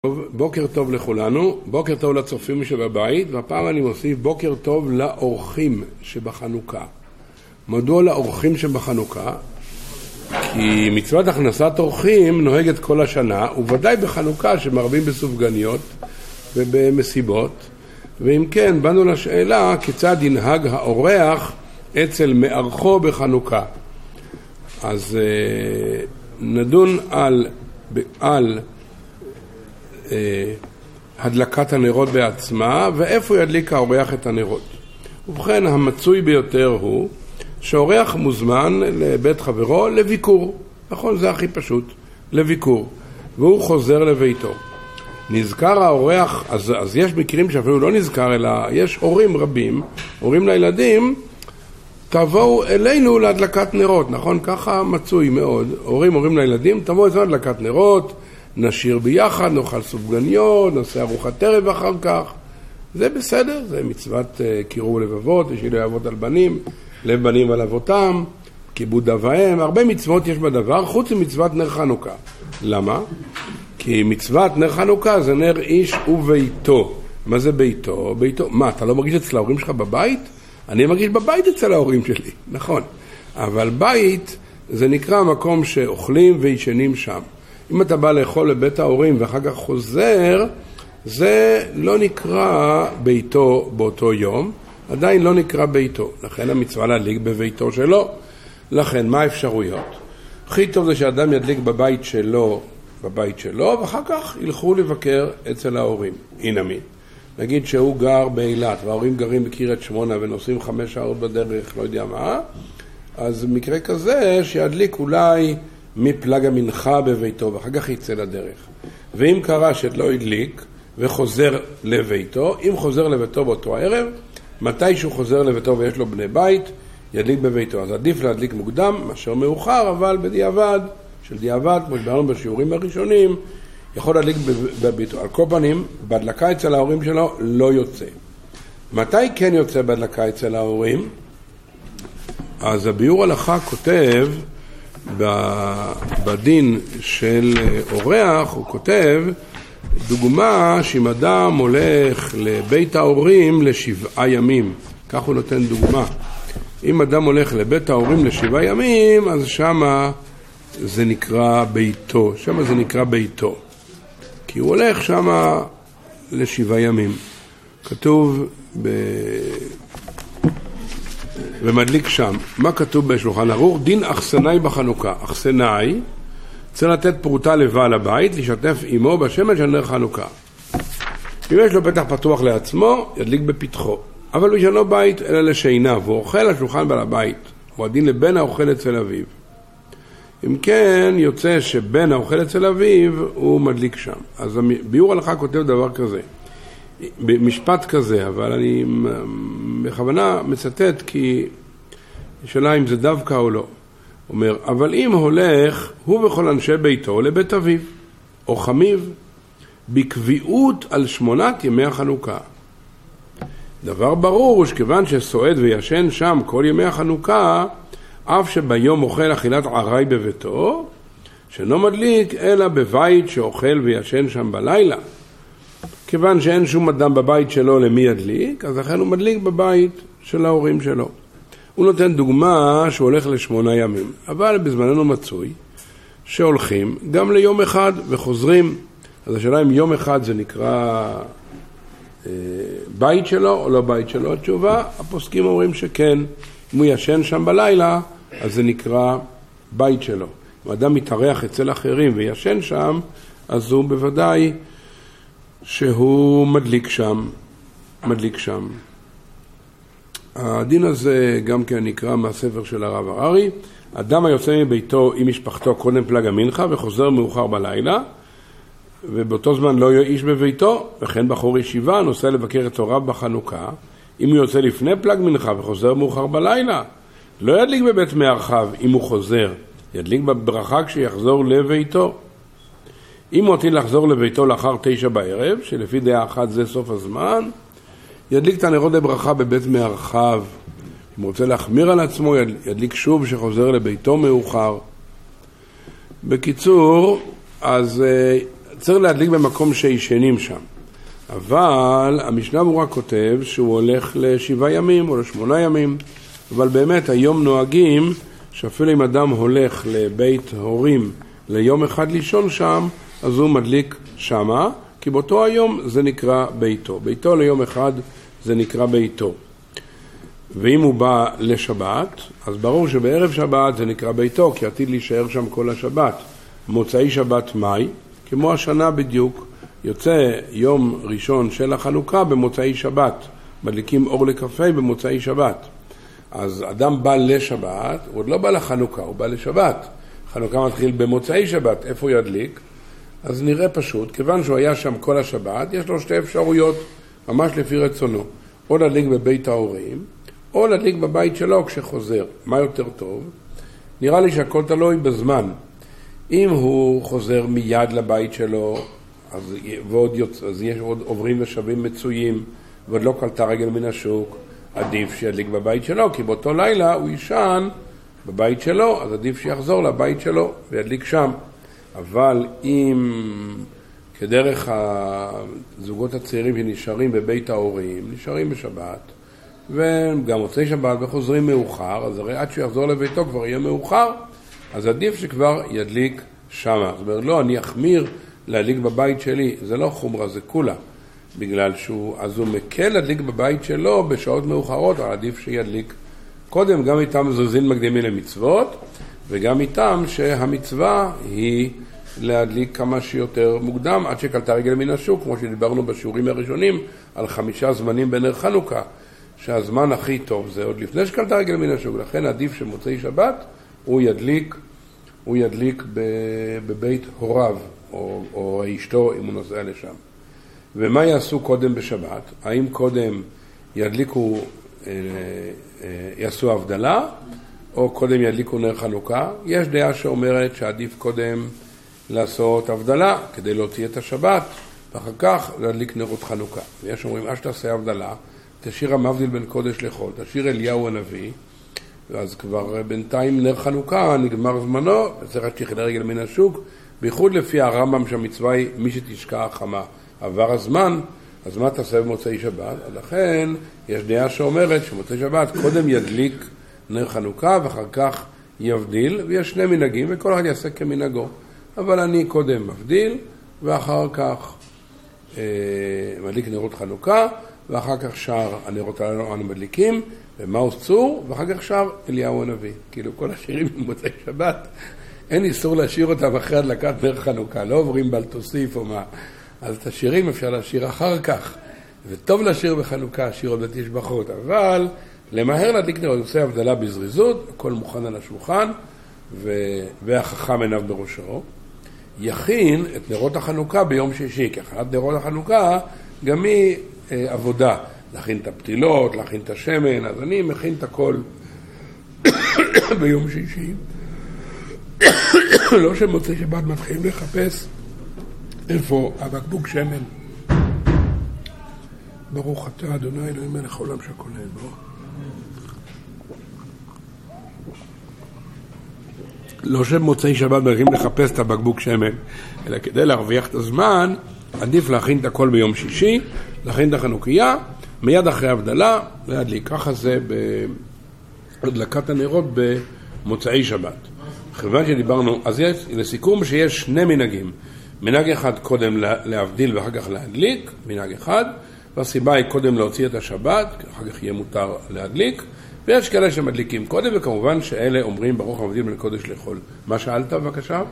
בוקר טוב לכולנו, בוקר טוב לצופים שבבית, והפעם אני מוסיף בוקר טוב לאורחים שבחנוכה. מדוע לאורחים שבחנוכה? כי מצוות הכנסת אורחים נוהגת כל השנה, וודאי בחנוכה שמרבים בסופגניות ובמסיבות, ואם כן באנו לשאלה כיצד ינהג האורח אצל מארחו בחנוכה. אז נדון על הדלקת הנרות בעצמה, ואיפה ידליק האורח את הנרות. ובכן, המצוי ביותר הוא שהאורח מוזמן לבית חברו לביקור. נכון, זה הכי פשוט, לביקור. והוא חוזר לביתו. נזכר האורח, אז יש מקרים שאפילו לא נזכר, אלא יש הורים רבים, הורים לילדים, תבואו אלינו להדלקת נרות. נכון, ככה מצוי מאוד. הורים לילדים, תבואו אצלנו להדלקת נרות, נשיר ביחד, נאכל סופגניות, נעשה ארוחת ערב אחר כך. זה בסדר, זה מצוות קירוב לבבות, ושילוי אבות על בנים, לב בנים על אבותם, כיבוד אב ואם, הרבה מצוות יש בדבר, חוץ ממצוות נר חנוכה. למה? כי מצוות נר חנוכה זה נר איש וביתו. מה זה ביתו? ביתו. מה, אתה לא מרגיש אצל ההורים שלך בבית? אני מרגיש בבית אצל ההורים שלי, נכון. אבל בית זה נקרא מקום שאוכלים וישנים שם. אם אתה בא לאכול לבית ההורים ואחר כך חוזר, זה לא נקרא ביתו באותו יום, עדיין לא נקרא ביתו. לכן המצווה להדליק בביתו שלו. לכן, מה האפשרויות? הכי טוב זה שאדם ידליק בבית שלו, ואחר כך ילכו לבקר אצל ההורים. הנה מי. נגיד שהוא גר באילת, וההורים גרים בקריית שמונה ונוסעים 5 שעות בדרך, לא יודע מה, אז במקרה כזה שידליק אולי מפלג המנחה בביתו, ואחר כך יצא לדרך. ואם קרה שלא ידליק וחוזר לביתו, אם חוזר לביתו באותו הערב, מתי שהוא חוזר לביתו ויש לו בני בית, ידליק בביתו. אז עדיף להדליק מוקדם, מאשר מאוחר, אבל בדיעבד, כמו שדיברנו בשיעורים הראשונים, יכול להדליק בביתו. על כל פנים, בהדלקה אצל ההורים שלו לא יוצא. מתי כן יוצא בהדלקה אצל ההורים? אז הביאור הלכה כותב, בדין של אורח הוא כותב דוגמה שאם אדם הולך לבית ההורים ל7 ימים, כך הוא נותן דוגמה. אם אדם הולך לבית ההורים ל7 ימים, אז שמה זה נקרא ביתו, כי הוא הולך שמה ל7 ימים. כתוב ומדליק שם. מה כתוב בשולחן ערוך? דין אכסנאי בחנוכה. אכסנאי צריך לתת פרוטה לבעל הבית, לשתף עמו בשמש של נר חנוכה. אם יש לו פתח פתוח לעצמו, ידליק בפתחו. אבל יש לו בית אלא לשינה, והוא אוכל על שולחן בעל הבית. הוא הדין לבן האוכל אצל אביו. אם כן, יוצא שבן האוכל אצל אביו, הוא מדליק שם. אז ביאור הלכה כותב דבר כזה. במשפט כזה, אבל אני בכוונה מצטט כי שאלה אם זה דווקא או לא. אומר, אבל אם הולך הוא וכל אנשי ביתו לבית אביו או חמיו בקביעות על 8 ימי החנוכה. דבר ברור שכיוון שסועד וישן שם כל ימי החנוכה, אף שביום אוכל אכילת עראי בביתו, שאינו מדליק אלא בבית שאוכל וישן שם בלילה. כיוון שאין שום אדם בבית שלו למי ידליק, אז לכן הוא מדליק בבית של ההורים שלו. הוא נותן דוגמה שהוא הולך ל8 ימים, אבל בזמננו מצוי שהולכים גם ליום אחד וחוזרים. אז השאלה אם יום אחד זה נקרא בית שלו או לא בית שלו. התשובה, הפוסקים אומרים שכן. אם הוא ישן שם בלילה, אז זה נקרא בית שלו. אם אדם מתארח אצל אחרים וישן שם, אז הוא בוודאי שהוא מדליק שם. הדין הזה גם כן נקרא מהספר של הרב הררי. אדם היוצא מביתו עם משפחתו קודם פלג המנחה וחוזר מאוחר בלילה, ובאותו זמן לא יהיה איש בביתו, וכן בחור ישיבה נוסע לבקר את הוריו בחנוכה, אם הוא יוצא לפני פלג מנחה וחוזר מאוחר בלילה, לא ידליק בבית מארחיו אם הוא חוזר, ידליק בברכה כשיחזור לביתו. אם הוא עתיד לחזור לביתו לאחר 9 בערב, שלפי דעה אחת זה סוף הזמן, ידליק את הנרות לברכה בבית מארחיו. אם הוא רוצה להחמיר על עצמו, ידליק שוב שחוזר לביתו מאוחר. בקיצור, אז צריך להדליק במקום שישנים שם. אבל המשנה ברורה כותב שהוא הולך ל7 ימים או ל8 ימים, אבל באמת היום נוהגים שאפילו אם אדם הולך לבית הורים ליום אחד לישון שם, אז הוא מדליק שמה, כי באותו היום זה נקרא ביתו. ביתו ליום אחד זה נקרא ביתו. ואם הוא בא לשבת, אז ברור שבערב שבת זה נקרא ביתו, כי עתיד להישאר שם כל השבת. מוצאי שבת מאי, כמו השנה בדיוק, יוצא יום ראשון של החנוכה במוצאי שבת. מדליקים אור לקפה במוצאי שבת. אז אדם בא לשבת, הוא עוד לא בא לחנוכה, הוא בא לשבת. חנוכה מתחיל במוצאי שבת, איפה הוא ידליק? אז נראה פשוט, כיוון שהוא היה שם כל השבת, יש לו 2 אפשרויות, ממש לפי רצונו. או להדליק בבית ההורים, או להדליק בבית שלו כשחוזר. מה יותר טוב? נראה לי שהכל תלוי בזמן. אם הוא חוזר מיד לבית שלו, אז יש עוד עוברים ושבים מצויים, ועוד לא קלטה רגל מן השוק, עדיף שידליק בבית שלו, כי באותו לילה הוא ישן בבית שלו, אז עדיף שיחזור לבית שלו וידליק שם. אבל אם כדרך הזוגות הצעירים שנשארים בבית ההורים, נשארים בשבת, וגם מוצאי שבת וחוזרים מאוחר, אז הרי עד שיחזור לביתו כבר יהיה מאוחר, אז עדיף שכבר ידליק שמה. זאת אומרת, לא, אני אחמיר להדליק בבית שלי, זה לא חומרה, זה כולה. בגלל אז הוא מקל להדליק בבית שלו בשעות מאוחרות, אבל עדיף שידליק קודם, גם איתם זוזין מקדימים למצוות, וגם איתם שהמצווה היא להדליק כמה שיותר מוקדם, עד שקלטה רגל מן השוק, כמו שדיברנו בשיעורים הראשונים, על 5 זמנים בנר חנוכה, שהזמן הכי טוב זה עוד לפני שקלטה רגל מן השוק, לכן עדיף שמוצאי שבת הוא ידליק בבית הוריו, או אשתו אם הוא נוסע לשם. ומה יעשו קודם בשבת? האם קודם יעשו הבדלה, או קודם ידליקו נר חנוכה? יש דעה שאומרת שעדיף קודם לעשות הבדלה, כדי להוציא את השבת, ואחר כך להדליק נרות חנוכה. ויש אומרים, אז תעשה הבדלה, תשאיר המבדיל בין קודש לחול, תשאיר אליהו הנביא, ואז כבר בינתיים נר חנוכה נגמר זמנו, וצריך להשליך רגל מן השוק, בייחוד לפי הרמב"ם שהמצווה היא מי שתשקע החמה. עבר הזמן, אז מה תעשה במוצאי שבת? לכן יש דעה שאומרת שמוצאי שבת קודם ידליק נר חנוכה ואחר כך יבדיל, ויש 2 מנהגים וכל אחד יעשה כמנהגו. אבל אני קודם מבדיל ואחר כך מדליק נרות חנוכה, ואחר כך שאר הנרות אנו מדליקים, ומאוס צור, ואחר כך שאר אליהו הנביא. כאילו כל השירים במוצאי שבת, אין איסור להשאיר אותם אחרי הדלקת נר חנוכה, לא עוברים בל תוסיף או מה. אז את השירים אפשר להשאיר אחר כך, וטוב לשיר בחנוכה, שיר עוד בתשבחות, אבל למהר להדליק נרות, עושה הבדלה בזריזות, הכל מוכן על השולחן, והחכם עיניו בראשו, יכין את נרות החנוכה ביום שישי, כי הכנת נרות החנוכה גם היא עבודה, להכין את הפתילות, להכין את השמן, אז אני מכין את הכל ביום שישי. לא שמוצאי שבת מתחילים לחפש איפה הבקבוק שמן. ברוך אתה אדוני אלוהים מלך העולם שכולל בו. לא שמוצאי שבת מתחילים לחפש את הבקבוק שמן, אלא כדי להרוויח את הזמן, עדיף להכין את הכל ביום שישי, להכין את החנוכיה, מיד אחרי הבדלה, להדליק. ככה זה בהדלקת הנרות במוצאי שבת. כיוון שדיברנו, אז יש לסיכום שיש 2 מנהגים. מנהג אחד קודם להבדיל ואחר כך להדליק, מנהג אחד, והסיבה היא קודם להוציא את השבת, אחר כך יהיה מותר להדליק, ויש כאלה שמדליקים קודם, וכמובן שאלה אומרים ברוך המבדיל בין קודש לחול. מה שאלת בבקשה?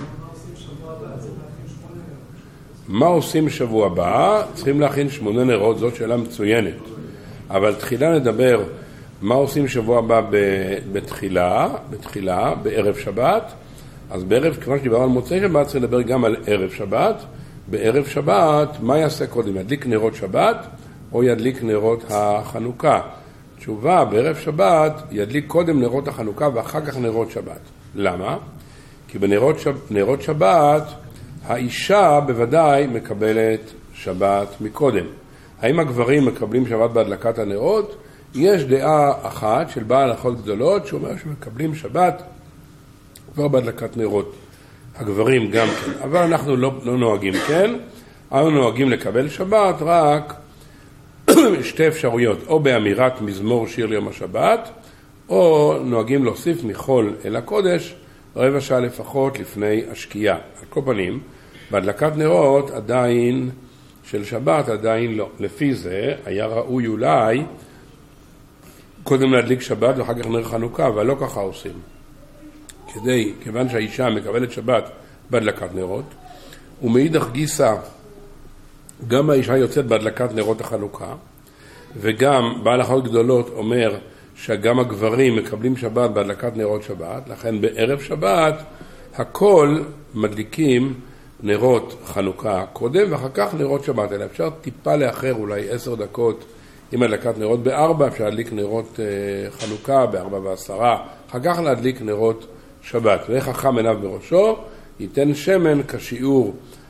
מה עושים שבוע הבא? צריכים להכין 8 נרות, זאת שאלה מצוינת. אבל תחילה נדבר מה עושים שבוע הבא בתחילה, בערב שבת. אז בערב, כיוון שדיברנו על מוצאי שבת, צריך לדבר גם על ערב שבת. בערב שבת, מה יעשה קודם? ידליק נרות שבת או ידליק נרות החנוכה? תשובה, בערב שבת ידליק קודם נרות החנוכה ואחר כך נרות שבת. למה? כי בנרות שבת האישה בוודאי מקבלת שבת מקודם. האם הגברים מקבלים שבת בהדלקת הנרות? יש דעה אחת של בעל הלכות גדולות שאומר שמקבלים שבת כבר בהדלקת נרות. הגברים גם כן, אבל אנחנו לא נוהגים כן, אנחנו נוהגים לקבל שבת רק שתי אפשרויות, או באמירת מזמור שיר ליום השבת, או נוהגים להוסיף מחול אל הקודש רבע שעה לפחות לפני השקיעה. על כל פנים, בהדלקת נרות עדיין של שבת עדיין לא. לפי זה היה ראוי אולי קודם להדליק שבת ואחר כך נר חנוכה, אבל לא ככה עושים. כיוון שהאישה מקבלת שבת בהדלקת נרות, ומאידך גיסא גם האישה יוצאת בהדלקת נרות החנוכה, וגם בהלכות גדולות אומר שגם הגברים מקבלים שבת בהדלקת נרות שבת, לכן בערב שבת הכל מדליקים נרות חנוכה קודם ואחר כך נרות שבת. אלא אפשר טיפה לאחר אולי 10 דקות עם הדלקת נרות ב4, אפשר להדליק נרות חנוכה ב4:10, אחר כך להדליק נרות שבת. וחכם עיניו בראשו ייתן שמן כשיעור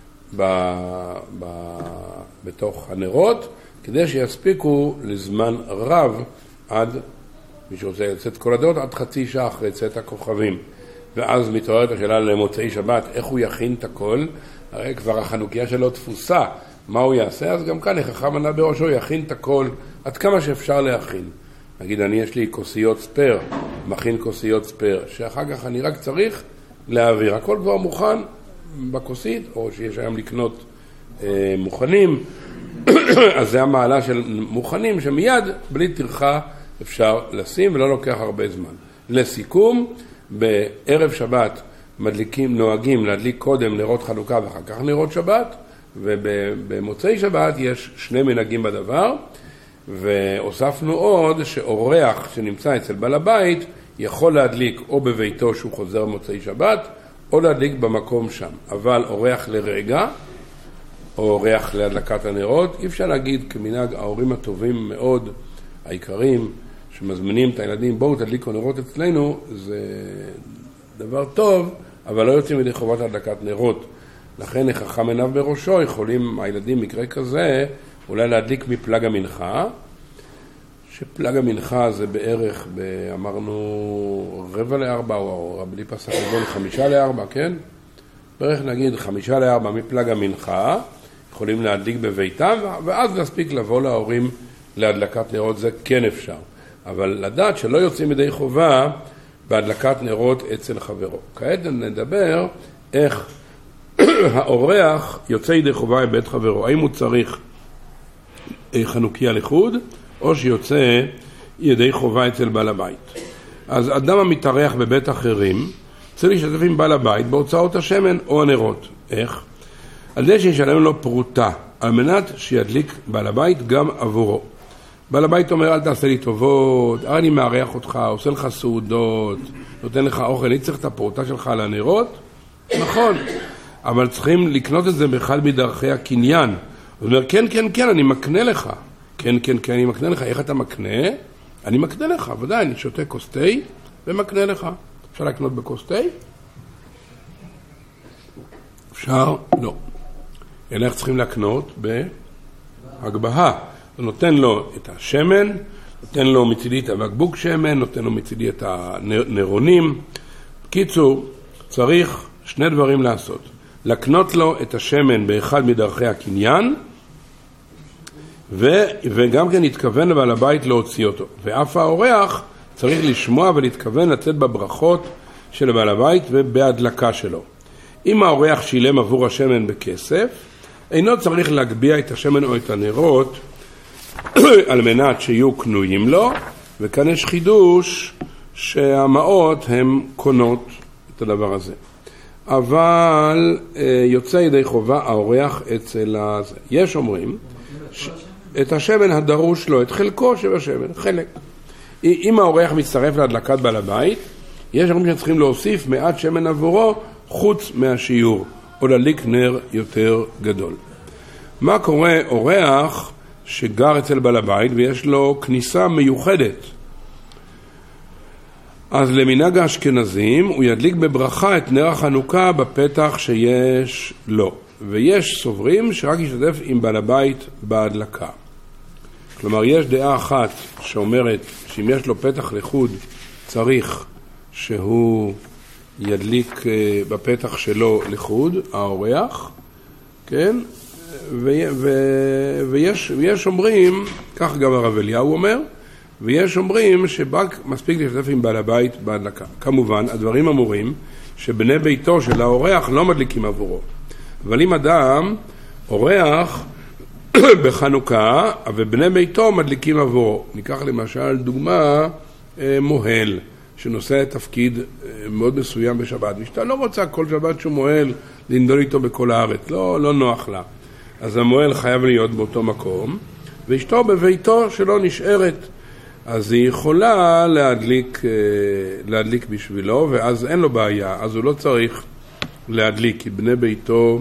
בתוך הנרות, כדי שיספיקו לזמן רב עד, מי שרוצה לצאת כל הדעות, עד חצי שעה אחרי צאת הכוכבים. ואז מתעוררת השאלה למוצאי שבת, איך הוא יכין את הכל? הרי כבר החנוכיה שלו תפוסה, מה הוא יעשה? אז גם כאן חכם עיניו בראשו יכין את הכל עד כמה שאפשר להכין. נגיד, יש לי כוסיות ספר, מכין כוסיות ספר, שאחר כך אני רק צריך להעביר. הכל כבר מוכן בכוסית, או שיש היום לקנות מוכנים, אז זה המעלה של מוכנים שמיד בלי טרחה אפשר לשים ולא לוקח הרבה זמן. לסיכום, בערב שבת נוהגים להדליק קודם נרות חנוכה ואחר כך נרות שבת, ובמוצאי שבת יש 2 מנהגים בדבר, והוספנו עוד שאורח שנמצא אצל בעל הבית יכול להדליק או בביתו שהוא חוזר מוצאי שבת, או להדליק במקום שם. אבל אורח לרגע, או אורח להדלקת הנרות, אי אפשר להגיד כמנהג ההורים הטובים מאוד, העיקרים, שמזמינים את הילדים, בואו תדליקו נרות אצלנו, זה דבר טוב, אבל לא יוצאים מדי חובת הדלקת נרות. לכן חכם עיניו בראשו יכולים הילדים מקרה כזה אולי להדליק מפלג המנחה, שפלג המנחה זה בערך, אמרנו 3:45 או בלי פסח רבעון 3:55, כן? בערך נגיד 3:55 מפלג המנחה, יכולים להדליק בביתם, ואז להספיק לבוא להורים להדלקת נרות, זה כן אפשר. אבל לדעת שלא יוצאים מדי חובה בהדלקת נרות אצל חברו. כעת נדבר איך האורח יוצא ידי חובה בבית חברו. האם הוא צריך חנוכיה לחוד, או שיוצא ידי חובה אצל בעל הבית. אז אדם המתארח בבית אחרים צריך להשתתף עם בעל הבית בהוצאות השמן או הנרות. איך? על זה שישלם לו פרוטה, על מנת שידליק בעל הבית גם עבורו. בעל הבית אומר, אל תעשה לי טובות, אני מארח אותך, עושה לך סעודות, נותן לך אוכל, אני צריך את הפרוטה שלך על הנרות? נכון, אבל צריכים לקנות את זה באחד מדרכי הקניין. הוא אומר, כן, כן, כן, אני מקנה לך. כן, כן, כן, אני מקנה לך. איך אתה מקנה? אני מקנה לך, ודאי, אני שותה כוס תה ומקנה לך. אפשר לקנות בכוס תה? אפשר? לא. אלא איך צריכים לקנות? בהגבהה. הוא נותן לו את השמן, נותן לו מצידי את הבקבוק שמן, נותן לו מצידי את הנרונים. בקיצור, צריך 2 דברים לעשות. לקנות לו את השמן באחד מדרכי הקניין, וגם כן להתכוון לבעל הבית להוציא אותו. ואף האורח צריך לשמוע ולהתכוון לצאת בברכות של בעל הבית ובהדלקה שלו. אם האורח שילם עבור השמן בכסף, אינו צריך להגביע את השמן או את הנרות על מנת שיהיו קנויים לו, וכאן יש חידוש שהמאות הם קונות את הדבר הזה. אבל יוצא ידי חובה האורח אצל הזה. יש אומרים את השמן הדרוש לו, את חלקו של השמן, חלק. אם האורח מצטרף להדלקת בעל הבית, יש אומרים שצריכים להוסיף מעט שמן עבורו חוץ מהשיעור, או להדליק נר יותר גדול. מה קורה אורח שגר אצל בעל הבית ויש לו כניסה מיוחדת? אז למנהג האשכנזים הוא ידליק בברכה את נר החנוכה בפתח שיש לו. ויש סוברים שרק ישתתף עם בעל הבית בהדלקה. כלומר, יש דעה אחת שאומרת שאם יש לו פתח לחוד צריך שהוא ידליק בפתח שלו לחוד, האורח, כן? ויש אומרים, כך גם הרב אליהו אומר, ויש אומרים שרק מספיק להשתתף עם בעל הבית בהדלקה. כמובן, הדברים אמורים שבני ביתו של האורח לא מדליקים עבורו. אבל אם אדם אורח בחנוכה ובני ביתו מדליקים עבורו, ניקח למשל דוגמה מוהל שנושא תפקיד מאוד מסוים בשבת, ואשתה לא רוצה כל שבת שהוא מוהל לנדול איתו בכל הארץ, לא נוח לה. אז המוהל חייב להיות באותו מקום, ואשתו בביתו שלא נשארת, אז היא יכולה להדליק בשבילו, ואז אין לו בעיה, אז הוא לא צריך להדליק, כי בני ביתו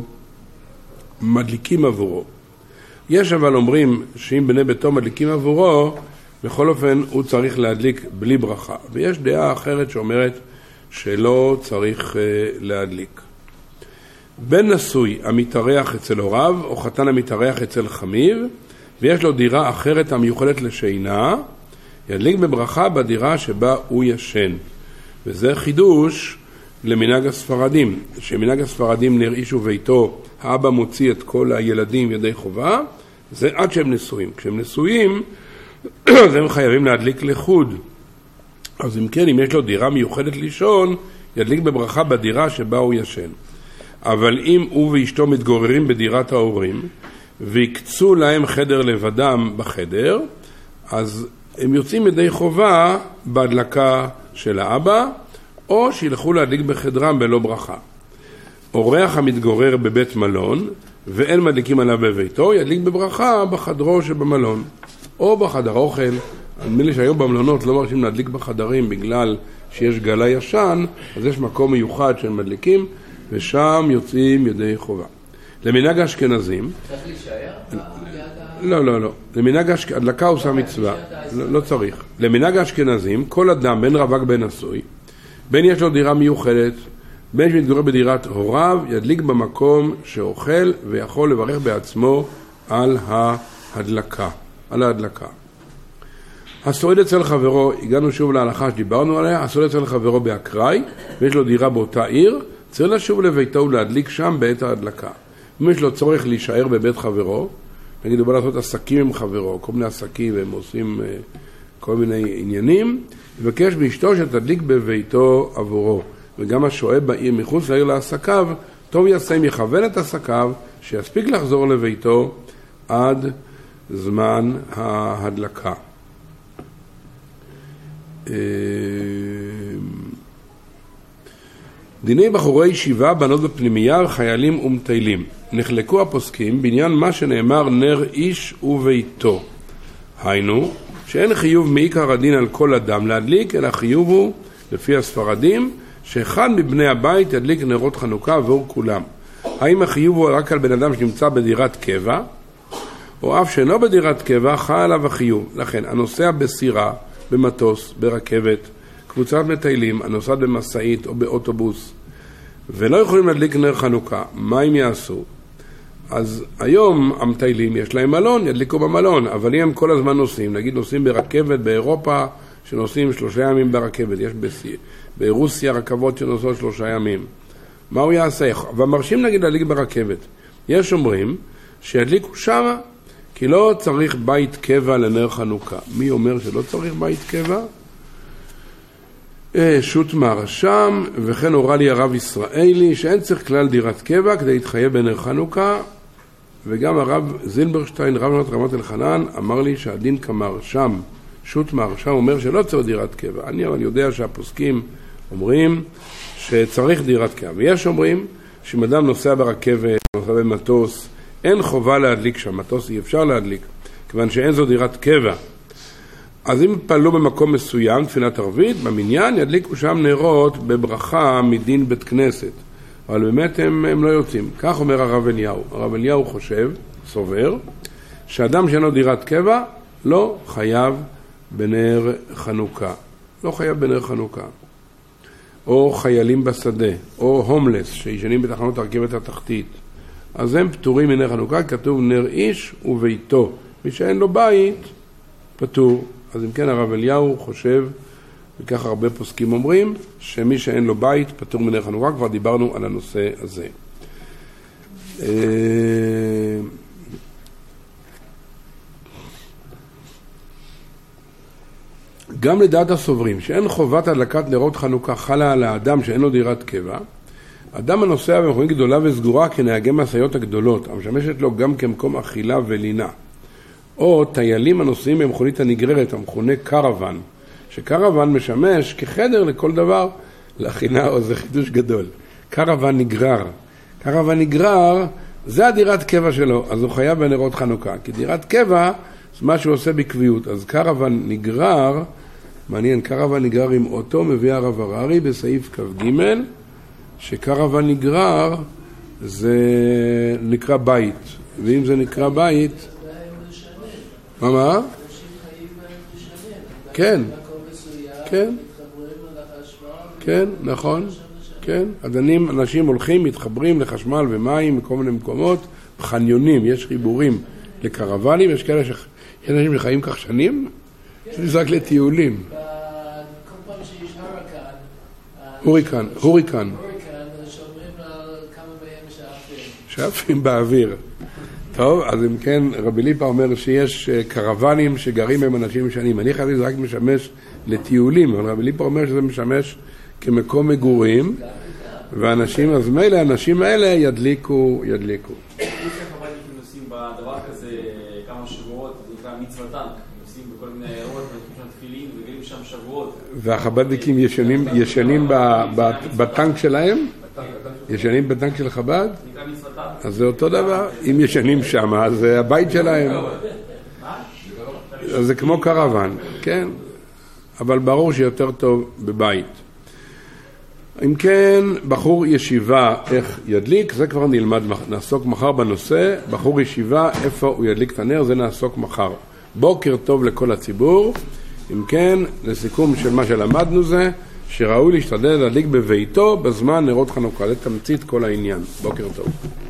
מדליקים עבורו. יש אבל אומרים שאם בני ביתו מדליקים עבורו, בכל אופן הוא צריך להדליק בלי ברכה. ויש דעה אחרת שאומרת שלא צריך להדליק. בן נשוי המתארח אצל הוריו, או חתן המתארח אצל חמיו, ויש לו דירה אחרת המיוחדת לשינה, ידליק בברכה בדירה שבה הוא ישן. וזה חידוש למנהג הספרדים, שמנהג הספרדים נראה ביתו, האבא מוציא את כל הילדים ידי חובה, זה עד שהם נשואים. כשהם נשואים, אז הם חייבים להדליק לחוד. אז אם כן, אם יש לו דירה מיוחדת לישון, ידליק בברכה בדירה שבה הוא ישן. אבל אם הוא ואשתו מתגוררים בדירת ההורים, ויקצו להם חדר לבדם בחדר, אז הם יוצאים ידי חובה בהדלקה של האבא, או שילכו להדליק בחדרם בלא ברכה. אורח המתגורר בבית מלון, ואין מדליקים עליו בביתו, ידליק בברכה בחדרו שבמלון, או בחדר אוכל. נדמה לי שהיום במלונות לא מרשים להדליק בחדרים בגלל שיש גלה ישן, אז יש מקום מיוחד שהם מדליקים, ושם יוצאים ידי חובה. למנהג האשכנזים... צריך להישאר? לא. למנהג הדלקה עושה מצווה, לא צריך. למנהג האשכנזים, כל אדם, בין רווק בין נשוי, בין יש לו דירה מיוחדת, בין שמתגורר בדירת הוריו, ידליק במקום שאוכל ויכול לברך בעצמו על ההדלקה. הסועד אצל חברו, הגענו שוב להלכה שדיברנו עליה, הסועד אצל חברו באקראי, ויש לו דירה באותה עיר, צריך לשוב לביתו ולהדליק שם בעת ההדלקה. אם יש לו צורך להישאר בבית חברו, נגיד הוא בא לעשות עסקים עם חברו, כל מיני עסקים והם עושים כל מיני עניינים, יבקש באשתו שתדליק בביתו עבורו. וגם השוהה בעיר מחוץ לעיר לעסקיו, טוב יעשה אם יכוון את עסקיו, שיספיק לחזור לביתו עד זמן ההדלקה. דיני בחורי ישיבה, בנות בפנימייה, חיילים ומטיילים. נחלקו הפוסקים בעניין מה שנאמר נר איש וביתו. היינו, שאין חיוב מעיקר הדין על כל אדם להדליק, אלא חיוב הוא, לפי הספרדים, שאחד מבני הבית ידליק נרות חנוכה עבור כולם. האם החיוב הוא רק על בן אדם שנמצא בדירת קבע, או אף שאינו בדירת קבע, חל עליו החיוב. לכן, הנוסע בסירה, במטוס, ברכבת, קבוצת מטיילים, הנוסעת במסעית או באוטובוס, ולא יכולים להדליק נר חנוכה, מה הם יעשו? אז היום המטיילים יש להם מלון, ידליקו במלון, אבל אם הם כל הזמן נוסעים, נגיד נוסעים ברכבת באירופה, שנוסעים 3 ימים ברכבת, יש ברוסיה רכבות שנוסעות 3 ימים, מה הוא יעשה? ומרשים נגיד להדליק ברכבת. יש אומרים שידליקו שמה, כי לא צריך בית קבע לנר חנוכה. מי אומר שלא צריך בית קבע? שו"ת מהרש"ם, וכן הורה לי הרב ישראלי שאין צריך כלל דירת קבע כדי להתחייב בנר חנוכה, וגם הרב זילברשטיין, רב רמת אלחנן, אמר לי שהדין כמהרש"ם. שו"ת מהרש"ם אומר שלא צריך דירת קבע. אני יודע שהפוסקים אומרים שצריך דירת קבע, ויש אומרים שאם אדם נוסע ברכבת, נוסע במטוס, אין חובה להדליק שם, מטוס אי אפשר להדליק, כיוון שאין זו דירת קבע. אז אם פעלו במקום מסוים, תפילת ערבית, במניין, ידליקו שם נרות בברכה מדין בית כנסת. אבל באמת הם לא יוצאים. כך אומר הרב אליהו. הרב אליהו חושב, סובר, שאדם שאין לו דירת קבע, לא חייב בנר חנוכה. לא חייב בנר חנוכה. או חיילים בשדה, או הומלס, שישנים בתחנות הרכבת התחתית. אז הם פטורים מנר חנוכה, כתוב נר איש וביתו. מי שאין לו בית, פטור. אז אם כן הרב אליהו חושב וכך הרבה פוסקים אומרים, שמי שאין לו בית פטור מנר חנוכה, כבר דיברנו על הנושא הזה. גם לדעת הסוברים, שאין חובת הדלקת נרות חנוכה חלה על האדם שאין לו דירת קבע, אדם הנוסע במכונית גדולה וסגורה כנהגי משאיות הגדולות, המשמשת לו גם כמקום אכילה ולינה, או טיילים הנוסעים במכונית הנגררת, המכונה קרוון, שקרוון משמש כחדר לכל דבר, לאכילה, או זה חידוש גדול. קרוון נגרר. קרוון נגרר, זה הדירת קבע שלו, אז הוא חייב בנרות חנוכה, כי דירת קבע זה מה שהוא עושה בקביעות. אז קרוון נגרר, מעניין, קרוון נגרר עם אוטו, מביא הרב הררי בסעיף כ"ג, שקרוון נגרר זה נקרא בית, ואם זה נקרא בית, מה? כן, כן, כן, נכון, כן, אנשים הולכים, מתחברים לחשמל ומים מכל מיני מקומות, חניונים, יש חיבורים לקרוונים, יש כאלה יש אנשים שחיים כך שנים, זה רק לטיולים. כל פעם שיש הוריקן, הוריקן, שאומרים כמה בהם שאפים באוויר. טוב, אז אם כן, רבי ליפה אומר שיש קרוונים שגרים עם אנשים שנים. אני חייב שזה רק משמש לטיולים, אבל רבי ליפה אומר שזה משמש כמקום מגורים, ואנשים, אז מילא, האנשים האלה ידליקו. איך הבאים נוסעים בדבר כזה כמה שבועות, זה נקרא מצוותן, נוסעים בכל מיני עיירות, נוסעים שם תפילין, וגלים שם שבועות. והחבדניקים ישנים בטנק שלהם? ישנים בטנק של חב"ד? נקרא מצוותן. אז זה אותו דבר, אם ישנים שם, אז זה הבית שלהם. אז זה כמו קרוון, כן? אבל ברור שיותר טוב בבית. אם כן, בחור ישיבה איך ידליק, זה כבר נלמד, נעסוק מחר בנושא. בחור ישיבה, איפה הוא ידליק את הנר, זה נעסוק מחר. בוקר טוב לכל הציבור. אם כן, לסיכום של מה שלמדנו זה, שראוי להשתדל להדליק בביתו בזמן נרות חנוכה, לתמצית כל העניין. בוקר טוב.